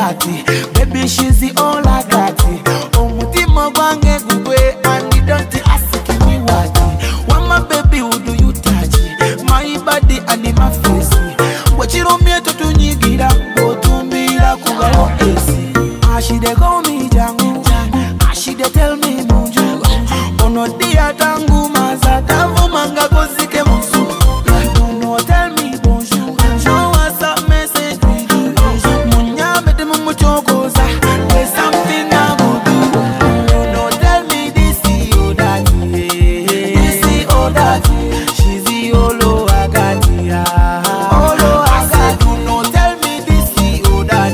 got it. Baby, she's the all I got it. Omutima gwange gugwe and you don't ask me what. When my baby, who do you touch? My body and my face. What you don't mean to do, nyigira, go to me la kugalo esi. She dey call me Jangu, she dey tell me Munju. Ono dia tangu mazata vumanga kozike musu. Ono tell me bonjour, show us a message. Munya mete mumuchokoza, there's something I go do. Ono tell me this or that, this or that. She's the olo agatia, olo agati. Ono tell me this or that.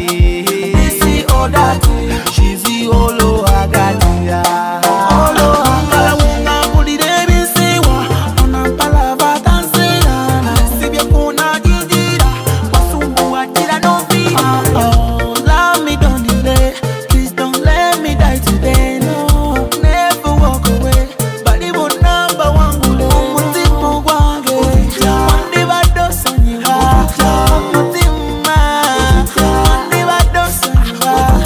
She's the olo agatia, olo agati. Mudi debi sewa, ona palava tansela. Sibye kuna jidira, wasumbu wajira no fear. Love me don't delay, please don't let me die today. No, never walk away. Bali bo number one gule, mutimu wange. Wandi bado sonyiwa, mutima. Wandi bado sonyiwa.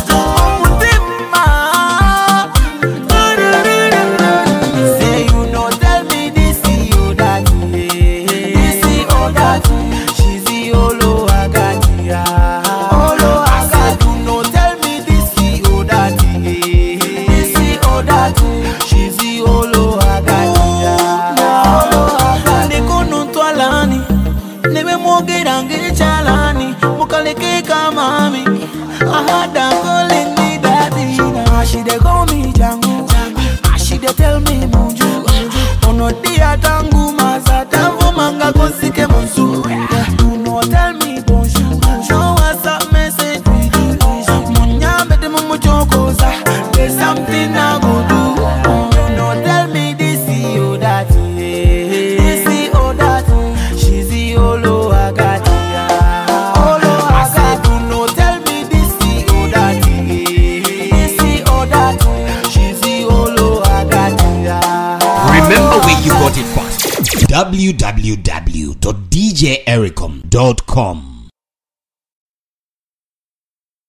Say you know, tell me this or that, this or that. She's the olo agatia, olo agati. You know, tell me this or that, this or that. She's the olo agatia, olo agati. Neko nuntwalani, nebe mogera ngechalani, mukaleke kamami. I had them calling me daddy. She dey call me Jangu, she dey tell me Munju. Ono dia tangu mazata vumanga kozike musu. Do not tell me bonjour, show us a message. Munya mete mumuchokoza, there's something I go do. Do not tell me this or that, this or that. She's the olo agatia, olo agati. Do not tell me this or that, this or that. She's the olo agatia. Remember where you got it first. www.djericom.com